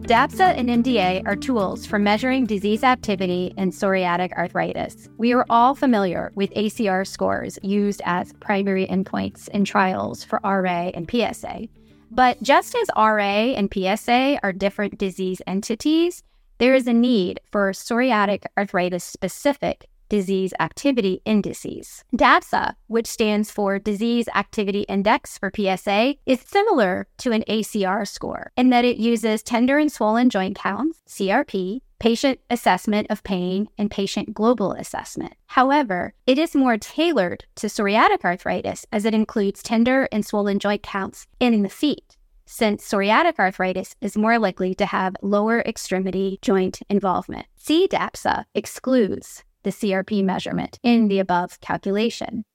DAPSA and MDA are tools for measuring disease activity in psoriatic arthritis. We are all familiar with ACR scores used as primary endpoints in trials for RA and PSA. But just as RA and PSA are different disease entities, there is a need for psoriatic arthritis-specific disease activity indices. DAPSA, which stands for Disease Activity Index for PSA, is similar to an ACR score in that it uses tender and swollen joint counts, CRP, patient assessment of pain, and patient global assessment. However, it is more tailored to psoriatic arthritis as it includes tender and swollen joint counts in the feet, since psoriatic arthritis is more likely to have lower extremity joint involvement. CDAPSA excludes the CRP measurement in the above calculation.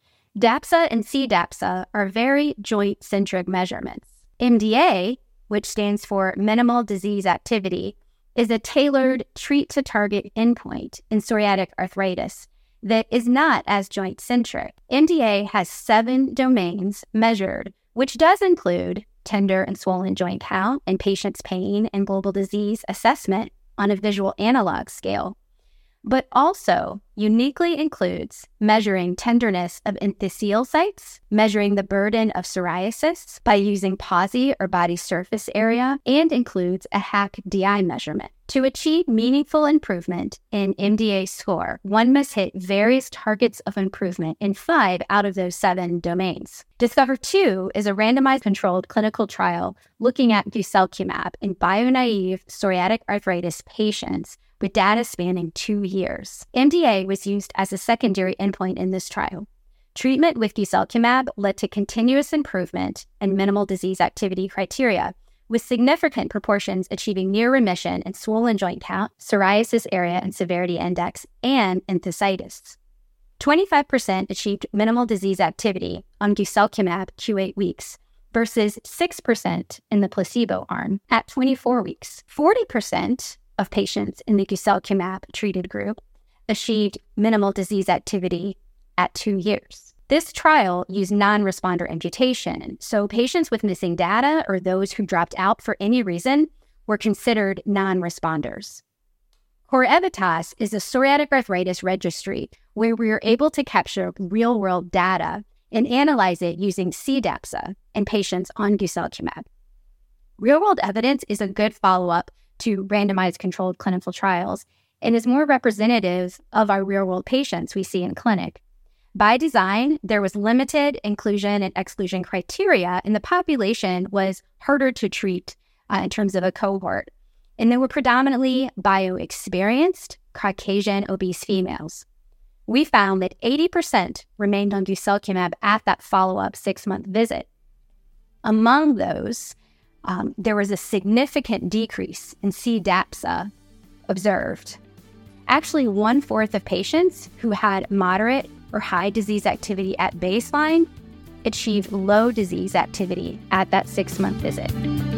DAPSA and CDAPSA are very joint-centric measurements. MDA, which stands for Minimal Disease Activity, is a tailored treat-to-target endpoint in psoriatic arthritis that is not as joint-centric. MDA has 7 domains measured, which does include tender and swollen joint count and patient's pain and global disease assessment on a visual analog scale, but also uniquely includes measuring tenderness of enthesial sites, measuring the burden of psoriasis by using PASI or body surface area, and includes a HAQ-DI measurement. To achieve meaningful improvement in MDA score, one must hit various targets of improvement in 5 out of those 7 domains. DISCOVER-2 is a randomized controlled clinical trial looking at guselkumab in bio-naive psoriatic arthritis patients with data spanning 2 years. MDA was used as a secondary endpoint in this trial. Treatment with guselkumab led to continuous improvement in minimal disease activity criteria, with significant proportions achieving near remission in swollen joint count, psoriasis area and severity index, and enthesitis. 25% achieved minimal disease activity on guselkumab Q8 weeks versus 6% in the placebo arm at 24 weeks. 40% of patients in the guselkumab treated group achieved minimal disease activity at 2 years. This trial used non-responder imputation, so patients with missing data or those who dropped out for any reason were considered non-responders. CORE-EVITAS is a psoriatic arthritis registry where we are able to capture real-world data and analyze it using CDAPSA in patients on guselkumab. Real-world evidence is a good follow-up to randomized controlled clinical trials and is more representative of our real-world patients we see in clinic. By design, there was limited inclusion and exclusion criteria, and the population was harder to treat in terms of a cohort. And they were predominantly bio-experienced, Caucasian, obese females. We found that 80% remained on guselkumab at that follow-up 6-month visit. Among those, there was a significant decrease in CDAPSA observed. Actually, 1/4 of patients who had moderate or high disease activity at baseline achieved low disease activity at that 6-month visit.